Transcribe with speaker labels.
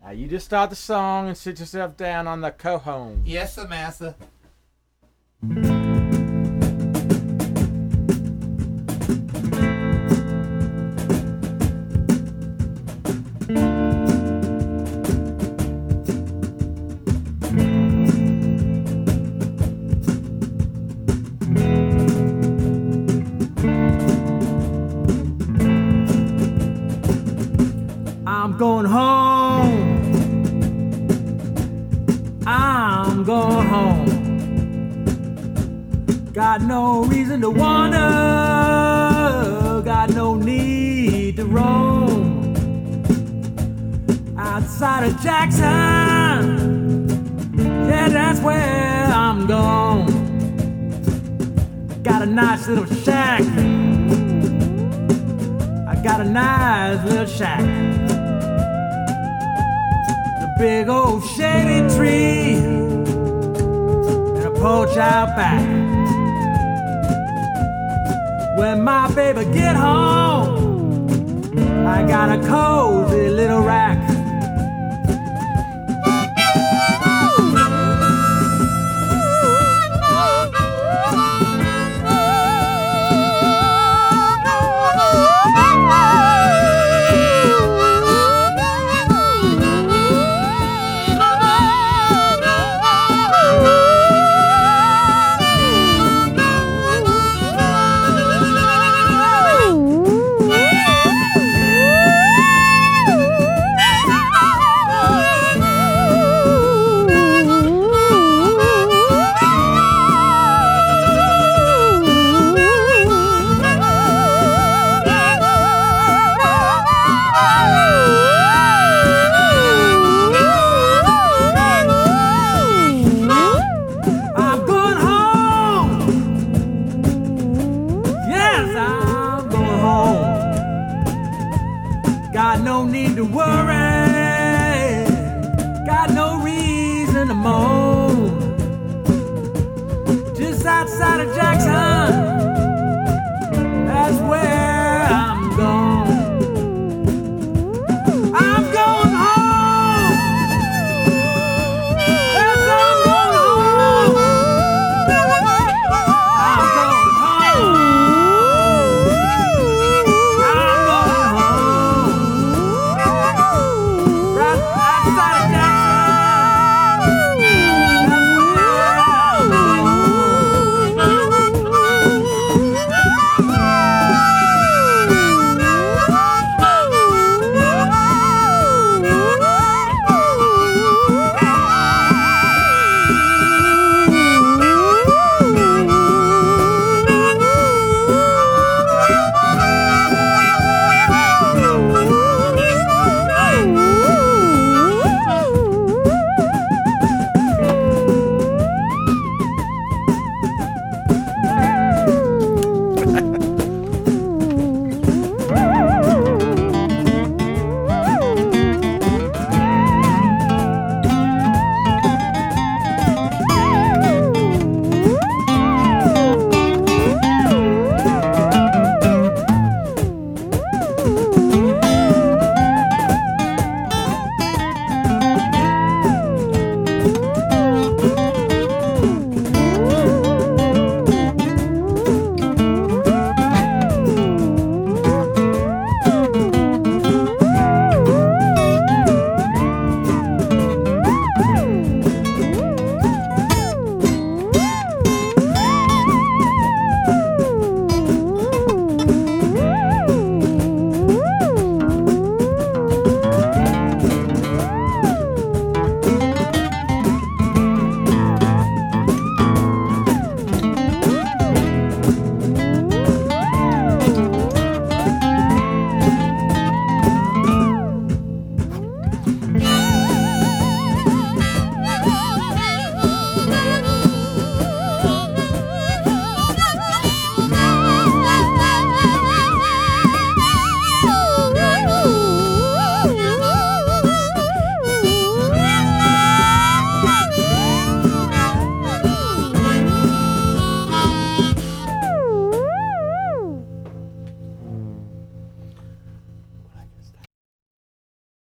Speaker 1: Now you just start the song and sit yourself down on the cajon.
Speaker 2: Yes, sir, master.
Speaker 1: I'm going home. I'm going home. Got no reason to wander. Got no need to roam. Outside of Jackson, yeah, that's where I'm going. Got a nice little shack. I got a nice little shack. Big old shady tree and a porch out back. When my baby get home, I got a cozy little rack. Got no need to worry, got no reason to moan. Just outside of Jackson, that's where